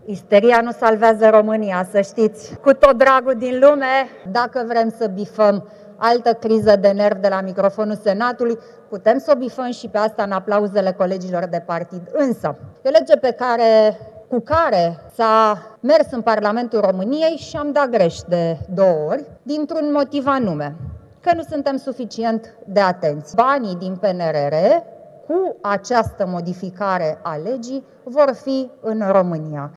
Isteria nu salvează România, să știți. Cu tot dragul din lume, dacă vrem să bifăm altă criză de nervi de la microfonul Senatului, putem să o bifăm și pe asta în aplauzele colegilor de partid. Însă, e o lege cu care s-a mers în Parlamentul României și am dat greș de 2 ori, dintr-un motiv anume, că nu suntem suficient de atenți. Banii din PNRR, cu această modificare a legii, vor fi în România.